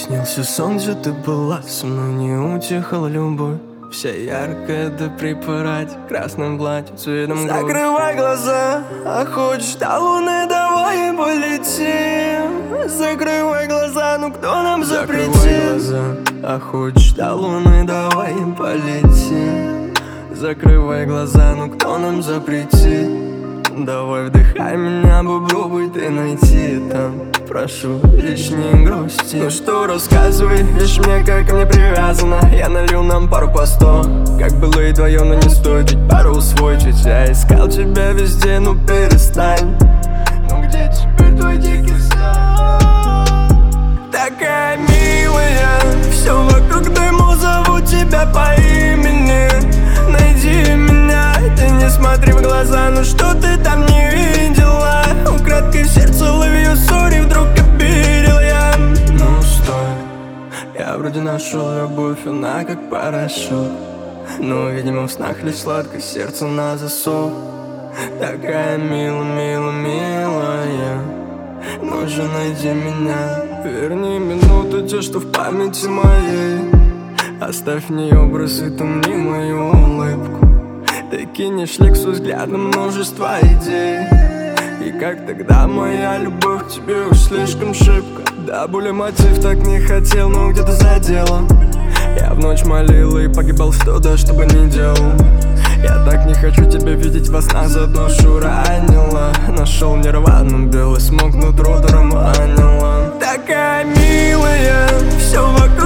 Снился сон, где ты была со мной, не утихала любовь. Вся яркая до припарать, красным платьем цветом грудь. Закрывай глаза, а хочешь до луны, давай полетим. Закрывай глаза, ну кто нам запретит? Закрывай глаза, а хочешь до луны, давай полетим. Закрывай глаза, ну кто нам запретит? Давай вдыхай меня, попробуй ты найти там. Прошу, лишь не грусти. Ну что, рассказывай, видишь мне, как ко мне привязана. Я налил нам пару по 100, как было и твое, но не стоит ведь пару усвоить. Ведь я искал тебя везде, ну перестань. Ну где теперь твой дикий сон? Такая милая, все вокруг дыму, зову тебя по имени. Найди меня, ты не смотри в глаза, ну что ты там не видела? Украдкой в сердце ловью, сори, вдруг обидел я. Ну стой, я вроде нашел любовь, она как парашют. Но, видимо, в снах лишь сладко, сердце на засов. Такая милая, ну же найди меня. Верни минуты те, что в памяти моей. Оставь в ней образ и тумни мою улыбку. Ты кинешь лексу взглядом множество идей. И как тогда моя любовь к тебе уж слишком шибко. Да, более мотив так не хотел, но где-то задело. Я в ночь молил и погибал что да, что бы ни делал. Я так не хочу тебя видеть во снах, за душу ранила. Нашел нирвану, белый смог нутро дурманила. Такая милая, все вокруг